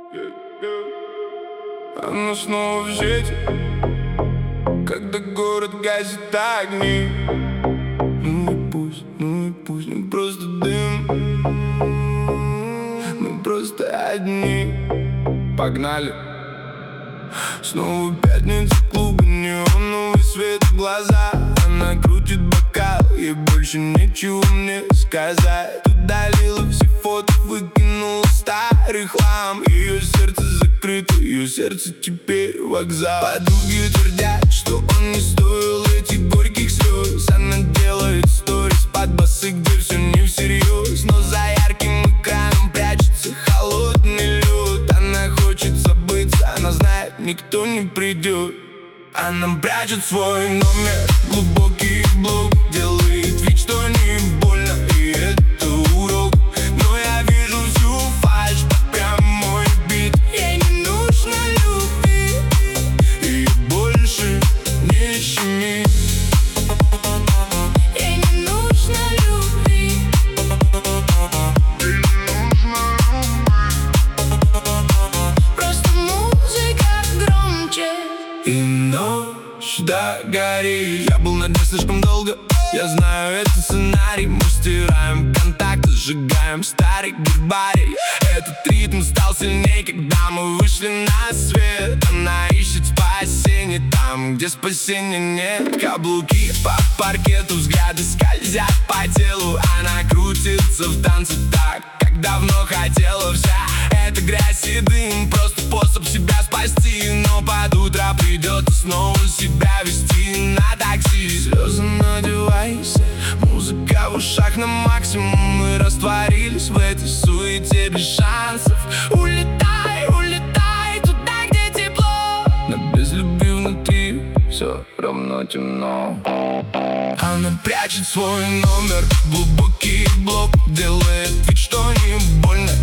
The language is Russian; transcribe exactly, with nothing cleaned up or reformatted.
Она снова в сети, когда город гасит огни. Ну и пусть, ну и пусть, не просто дым, мы просто одни. Погнали. Снова пятница, клубы, неоновый свет в глаза. Она крутит бокал, ей больше нечего мне сказать. Удалила все фото, выкинула старый хлам. Ее сердце закрыто, ее сердце теперь вокзал. Подруги твердят, что он не стоил этих горьких слез. Она делает сторис под басы, где все не всерьез. Но за ярким экраном прячется холодный лед. Она хочет забыться, она знает, никто не придет. Она прячет свой номер, глубокий блок. Делает вид, что не больно, и это урок. Но я вижу всю фальшь под прямой бит. Ей не нужно любви, и больше не щеми. Ей не нужно любви, ей не нужно любви. Просто музыка громче. И ночь догорит. Я был на дне слишком долго, я знаю этот сценарий. Мы стираем контакты, сжигаем старый гербарий. Этот ритм стал сильнее, когда мы вышли на свет. Она ищет спасение там, где спасения нет. Каблуки по паркету, взгляды скользят по телу. Она крутится в танце так, как давно хотела. Вся эта грязь и дым, просто способ себя спасти. Но под утро придется снова себя вести на такси. Слезы на девайсе, музыка в ушах на максимум. Мы растворились в этой суете без шансов. Улетай, улетай туда, где тепло. Но без любви внутри все равно темно. Она прячет свой номер, глубокий блок. Делает вид, что не больно,